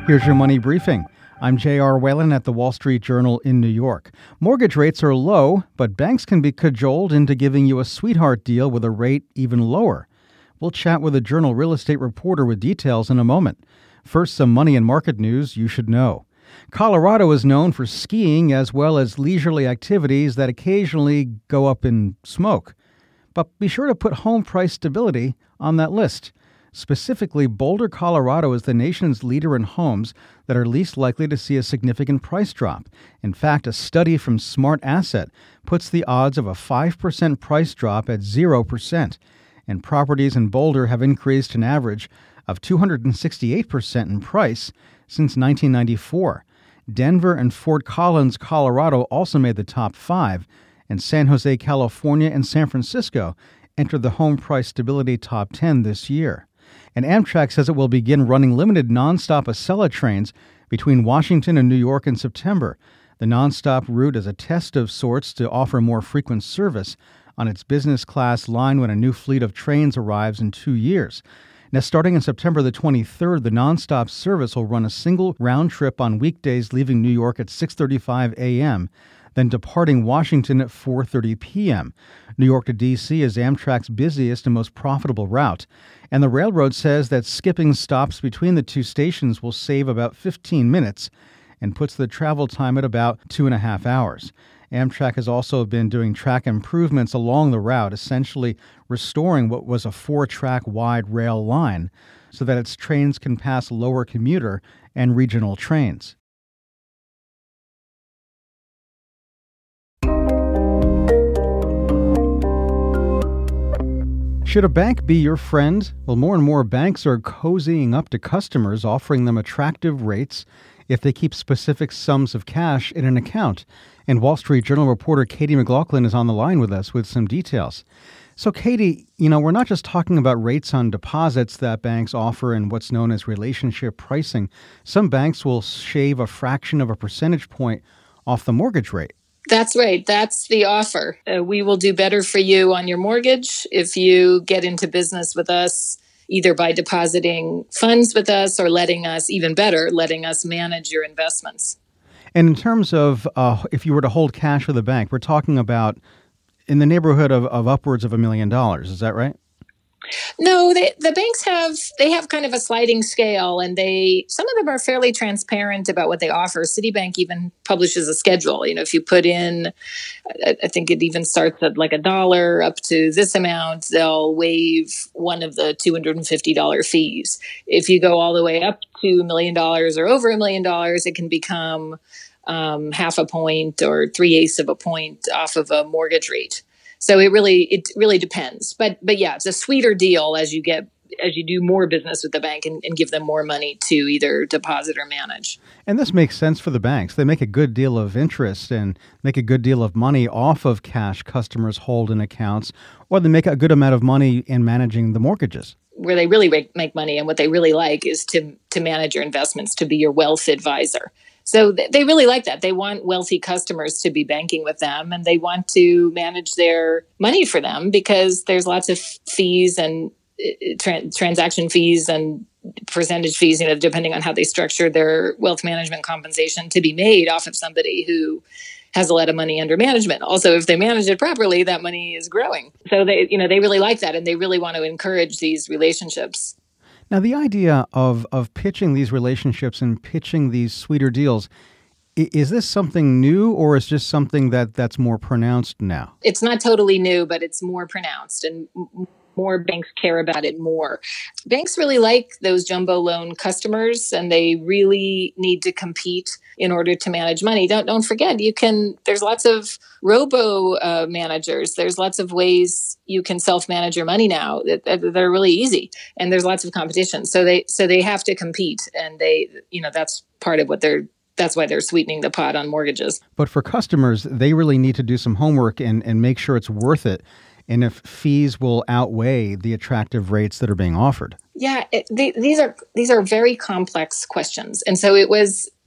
Here's your money briefing. I'm J.R. Whalen at the Wall Street Journal in New York. Mortgage rates are low, but banks can be cajoled into giving you a sweetheart deal with a rate even lower. We'll chat with a Journal real estate reporter with details in a moment. First, some money and market news you should know. Colorado is known for skiing as well as leisurely activities that occasionally go up in smoke. But be sure to put home price stability on that list. Specifically, Boulder, Colorado is the nation's leader in homes that are least likely to see a significant price drop. In fact, a study from Smart Asset puts the odds of a 5% price drop at 0%. And properties in Boulder have increased an average of 268% in price since 1994. Denver and Fort Collins, Colorado also made the top 5, and San Jose, California and San Francisco entered the home price stability top 10 this year. And Amtrak says it will begin running limited nonstop Acela trains between Washington and New York in September. The nonstop route is a test of sorts to offer more frequent service on its business class line when a new fleet of trains arrives in 2 years. Now, starting in September the 23rd, the nonstop service will run a single round trip on weekdays leaving New York at 6:35 a.m., then departing Washington at 4:30 p.m. New York to D.C. is Amtrak's busiest and most profitable route, and the railroad says that skipping stops between the two stations will save about 15 minutes and puts the travel time at about 2.5 hours. Amtrak has also been doing track improvements along the route, essentially restoring what was a 4-track wide rail line so that its trains can pass lower commuter and regional trains. Should a bank be your friend? Well, more and more banks are cozying up to customers, offering them attractive rates if they keep specific sums of cash in an account. And Wall Street Journal reporter Katie McLaughlin is on the line with us with some details. So, Katie, we're not just talking about rates on deposits that banks offer and what's known as relationship pricing. Some banks will shave a fraction of a percentage point off the mortgage rate. That's right. That's the offer. We will do better for you on your mortgage if you get into business with us, either by depositing funds with us or letting us manage your investments. And in terms of if you were to hold cash with a bank, we're talking about in the neighborhood of upwards of $1 million. Is that right? No, the banks have kind of a sliding scale, and some of them are fairly transparent about what they offer. Citibank even publishes a schedule. If you put in, I think it even starts at like $1 up to this amount, they'll waive one of the $250 fees. If you go all the way up to $1 million or over $1 million, it can become half a point or 3/8 of a point off of a mortgage rate. So it really depends. But yeah, it's a sweeter deal as you do more business with the bank and give them more money to either deposit or manage. And this makes sense for the banks. They make a good deal of interest and make a good deal of money off of cash customers hold in accounts, or they make a good amount of money in managing the mortgages. Where they really make money and what they really like is to manage your investments, to be your wealth advisor. So they really like that. They want wealthy customers to be banking with them, and they want to manage their money for them because there's lots of fees and transaction fees and percentage fees, depending on how they structure their wealth management compensation to be made off of somebody who has a lot of money under management. Also, if they manage it properly, that money is growing. So they really like that, and they really want to encourage these relationships. Now, the idea of pitching these relationships and pitching these sweeter deals, is this something new, or is just something that's more pronounced now? It's not totally new, but it's more pronounced, and more banks care about it more. Banks really like those jumbo loan customers, and they really need to compete in order to manage money. Don't forget, there's lots of robo managers. There's lots of ways you can self-manage your money now that are really easy, and there's lots of competition. So they have to compete, and that's part of that's why they're sweetening the pot on mortgages. But for customers, they really need to do some homework and make sure it's worth it. And if fees will outweigh the attractive rates that are being offered. Yeah, these are very complex questions. And so it was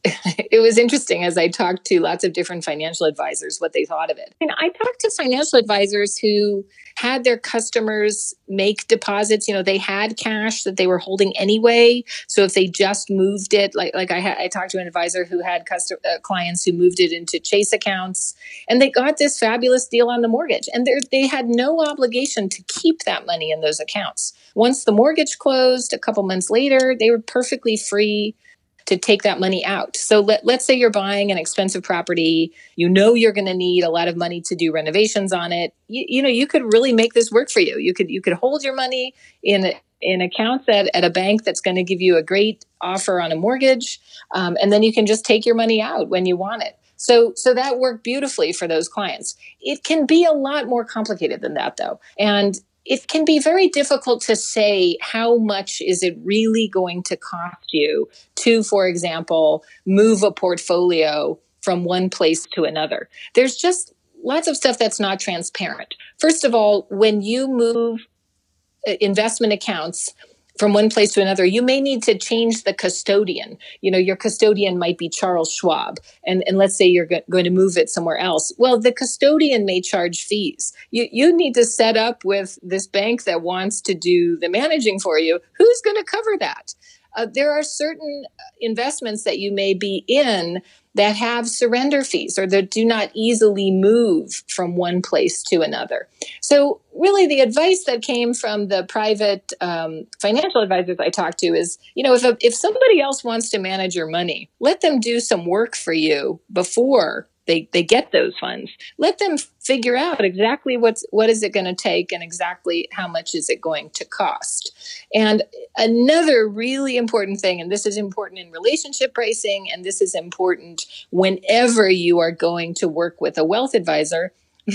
it was interesting as I talked to lots of different financial advisors what they thought of it. And I talked to financial advisors who had their customers make deposits. They had cash that they were holding anyway. So if they just moved it, I talked to an advisor who had clients who moved it into Chase accounts, and they got this fabulous deal on the mortgage. And they had no obligation to keep that money in those accounts. Once the mortgage closed, a couple months later, they were perfectly free to take that money out. So let's say you're buying an expensive property, you're going to need a lot of money to do renovations on it. You could really make this work for you. You could hold your money in accounts at a bank that's going to give you a great offer on a mortgage, and then you can just take your money out when you want it. So that worked beautifully for those clients. It can be a lot more complicated than that, though. And it can be very difficult to say how much is it really going to cost you to, for example, move a portfolio from one place to another. There's just lots of stuff that's not transparent. First of all, when you move investment accounts from one place to another, you may need to change the custodian. Your custodian might be Charles Schwab, and let's say you're going to move it somewhere else. Well, the custodian may charge fees. You need to set up with this bank that wants to do the managing for you. Who's going to cover that? There are certain investments that you may be in that have surrender fees or that do not easily move from one place to another. So really the advice that came from the private financial advisors I talked to is, if somebody else wants to manage your money, let them do some work for you before they get those funds. Let them figure out exactly what is it going to take and exactly how much is it going to cost. And another really important thing, and this is important in relationship pricing, and this is important whenever you are going to work with a wealth advisor,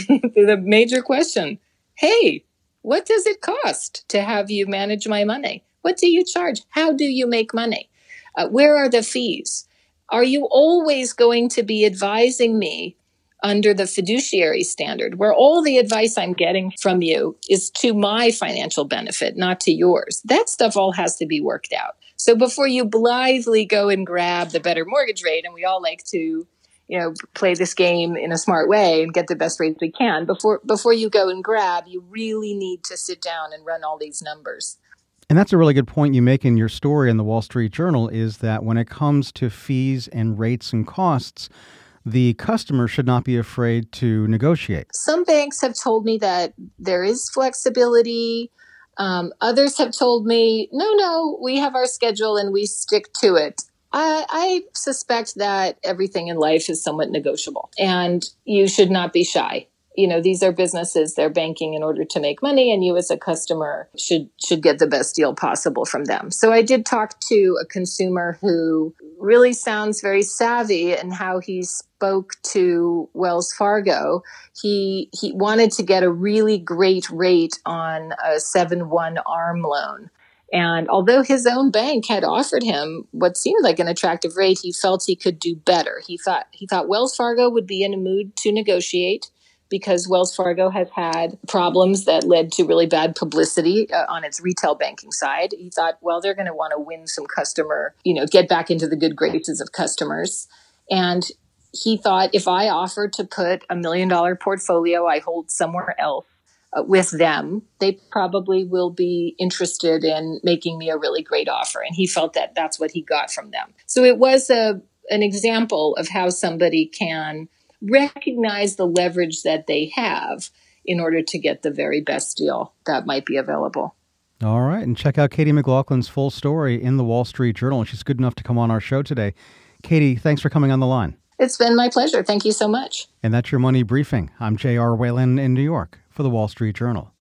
the major question, hey, what does it cost to have you manage my money? What do you charge? How do you make money? Where are the fees? Are you always going to be advising me under the fiduciary standard, where all the advice I'm getting from you is to my financial benefit, not to yours? That stuff all has to be worked out. So before you blithely go and grab the better mortgage rate, and we all like to, play this game in a smart way and get the best rates we can, before you go and grab, you really need to sit down and run all these numbers. And that's a really good point you make in your story in the Wall Street Journal, is that when it comes to fees and rates and costs, the customer should not be afraid to negotiate. Some banks have told me that there is flexibility. Others have told me, no, we have our schedule and we stick to it. I suspect that everything in life is somewhat negotiable, and you should not be shy. These are businesses, they're banking in order to make money, and you as a customer should get the best deal possible from them. So I did talk to a consumer who really sounds very savvy in how he spoke to Wells Fargo. He wanted to get a really great rate on a 7/1 ARM loan. And although his own bank had offered him what seemed like an attractive rate, he felt he could do better. He thought Wells Fargo would be in a mood to negotiate, because Wells Fargo has had problems that led to really bad publicity on its retail banking side. He thought, well, they're going to want to win some customer, get back into the good graces of customers. And he thought, if I offer to put $1 million portfolio I hold somewhere else with them, they probably will be interested in making me a really great offer. And he felt that that's what he got from them. So it was an example of how somebody can recognize the leverage that they have in order to get the very best deal that might be available. All right. And check out Katie McLaughlin's full story in the Wall Street Journal. She's good enough to come on our show today. Katie, thanks for coming on the line. It's been my pleasure. Thank you so much. And that's your Money Briefing. I'm J.R. Whalen in New York for the Wall Street Journal.